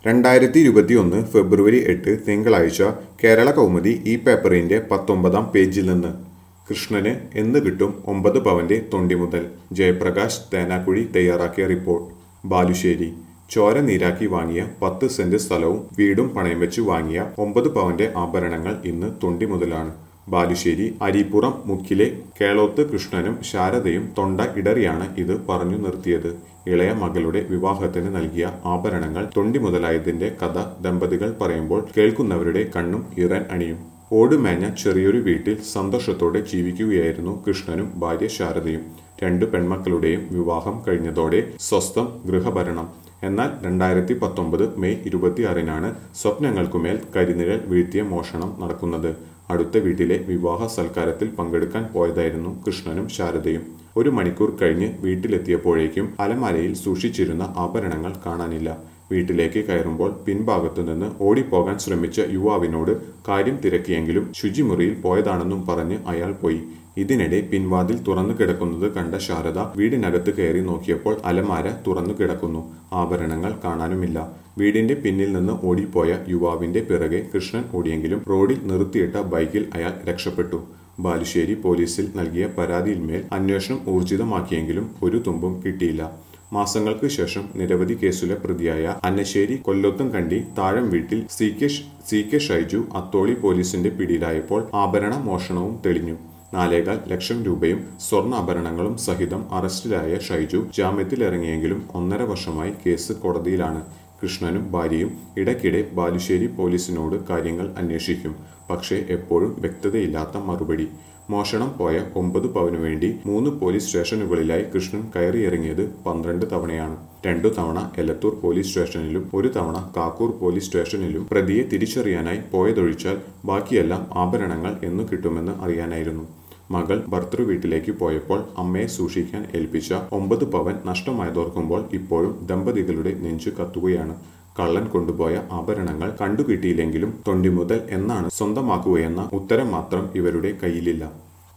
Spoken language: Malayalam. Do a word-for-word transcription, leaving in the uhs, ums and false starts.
രണ്ടായിരത്തി ഇരുപത്തിയൊന്ന് ഫെബ്രുവരി എട്ട് തിങ്കളാഴ്ച കേരള കൗമുദി ഈ പേപ്പറിന്റെ പത്തൊമ്പതാം പേജിൽ നിന്ന് കൃഷ്ണന് എന്ന് കിട്ടും ഒമ്പത് പവന്റെ തൊണ്ടി മുതൽ ജയപ്രകാശ് തേനാക്കുഴി തയ്യാറാക്കിയ റിപ്പോർട്ട്. ബാലുശ്ശേരി ചോര നീരാക്കി വാങ്ങിയ പത്ത് സെന്റ് സ്ഥലവും വീടും പണയം വെച്ച് വാങ്ങിയ ഒമ്പത് പവന്റെ ആഭരണങ്ങൾ ഇന്ന് തൊണ്ടി മുതലാണ്. ബാലുശ്ശേരി അരീപ്പുറം മുക്കിലെ കേളോത്ത് കൃഷ്ണനും ശാരദയും തൊണ്ട ഇടറിയാണ് ഇത് പറഞ്ഞു നിർത്തിയത്. ഇളയ മകളുടെ വിവാഹത്തിന് നൽകിയ ആഭരണങ്ങൾ തൊണ്ടി മുതലായതിന്റെ കഥ ദമ്പതികൾ പറയുമ്പോൾ കേൾക്കുന്നവരുടെ കണ്ണും ഈറൻ അണിയും. ഓടുമേഞ്ഞ ചെറിയൊരു വീട്ടിൽ സന്തോഷത്തോടെ ജീവിക്കുകയായിരുന്നു കൃഷ്ണനും ഭാര്യ ശാരദയും. രണ്ടു പെൺമക്കളുടെയും വിവാഹം കഴിഞ്ഞതോടെ സ്വസ്ഥം ഗൃഹഭരണം. എന്നാൽ രണ്ടായിരത്തി പത്തൊമ്പത് മെയ് ഇരുപത്തിയാറിനാണ് സ്വപ്നങ്ങൾക്കുമേൽ കരിനിഴൽ വീഴ്ത്തിയ മോഷണം നടക്കുന്നത്. അടുത്ത വീട്ടിലെ വിവാഹ സൽക്കാരത്തിൽ പങ്കെടുക്കാൻ പോയതായിരുന്നു കൃഷ്ണനും ശാരദയും. ഒരു മണിക്കൂർ കഴിഞ്ഞ് വീട്ടിലെത്തിയപ്പോഴേക്കും അലമാരയിൽ സൂക്ഷിച്ചിരുന്ന ആഭരണങ്ങൾ കാണാനില്ല. വീട്ടിലേക്ക് കയറുമ്പോൾ പിൻഭാഗത്തു നിന്ന് ഓടിപ്പോകാൻ ശ്രമിച്ച യുവാവിനോട് കാര്യം തിരക്കിയെങ്കിലും ശുചിമുറിയിൽ പോയതാണെന്നും പറഞ്ഞ് അയാൾ പോയി. ഇതിനിടെ പിൻവാതിൽ തുറന്നു കിടക്കുന്നത് കണ്ട ശാരദ വീടിനകത്ത് കയറി നോക്കിയപ്പോൾ അലമാര തുറന്നു കിടക്കുന്നു. ആഭരണങ്ങൾ കാണാനുമില്ല. വീടിന്റെ പിന്നിൽ നിന്ന് ഓടിപ്പോയ യുവാവിന്റെ പിറകെ കൃഷ്ണൻ ഓടിയെങ്കിലും റോഡിൽ നിർത്തിയിട്ട ബൈക്കിൽ അയാൾ രക്ഷപ്പെട്ടു. ബാലുശ്ശേരി പോലീസിൽ നൽകിയ പരാതിയിന്മേൽ അന്വേഷണം ഊർജിതമാക്കിയെങ്കിലും ഒരു തുമ്പും കിട്ടിയില്ല. മാസങ്ങൾക്ക് ശേഷം നിരവധി കേസിലെ പ്രതിയായ അന്നശ്ശേരി കൊല്ലോത്തുംകണ്ടി താഴം വീട്ടിൽ C K C K Shaiju Atholi പോലീസിന്റെ പിടിയിലായപ്പോൾ ആഭരണ മോഷണവും തെളിഞ്ഞു. നാലേകാൽ ലക്ഷം രൂപയും സ്വർണ്ണാഭരണങ്ങളും സഹിതം അറസ്റ്റിലായ ഷൈജു ജാമ്യത്തിലിറങ്ങിയെങ്കിലും ഒന്നര വർഷമായി കേസ് കോടതിയിലാണ്. കൃഷ്ണനും ഭാര്യയും ഇടയ്ക്കിടെ ബാലുശ്ശേരി പോലീസിനോട് കാര്യങ്ങൾ അന്വേഷിക്കും. പക്ഷേ എപ്പോഴും വ്യക്തതയില്ലാത്ത മറുപടി. മോഷണം പോയ ഒമ്പത് പവനു വേണ്ടി മൂന്ന് പോലീസ് സ്റ്റേഷനുകളിലായി കൃഷ്ണൻ കയറിയിറങ്ങിയത് പന്ത്രണ്ട് തവണയാണ്. രണ്ടു തവണ എലത്തൂർ പോലീസ് സ്റ്റേഷനിലും ഒരു തവണ കാക്കൂർ പോലീസ് സ്റ്റേഷനിലും പ്രതിയെ തിരിച്ചറിയാനായി പോയതൊഴിച്ചാൽ ബാക്കിയെല്ലാം ആഭരണങ്ങൾ എന്നു കിട്ടുമെന്ന് അറിയാനായിരുന്നു. മകൾ ഭർത്തൃ വീട്ടിലേക്ക് പോയപ്പോൾ അമ്മയെ സൂക്ഷിക്കാൻ ഏൽപ്പിച്ച ഒമ്പത് പവൻ നഷ്ടമായതോർക്കുമ്പോൾ ഇപ്പോഴും ദമ്പതികളുടെ നെഞ്ചു കത്തുകയാണ്. കള്ളൻ കൊണ്ടുപോയ ആഭരണങ്ങൾ കണ്ടുകിട്ടിയില്ലെങ്കിലും തൊണ്ടി മുതൽ എന്നാണ് സ്വന്തമാക്കുകയെന്ന ഉത്തരം മാത്രം ഇവരുടെ കയ്യിലില്ല.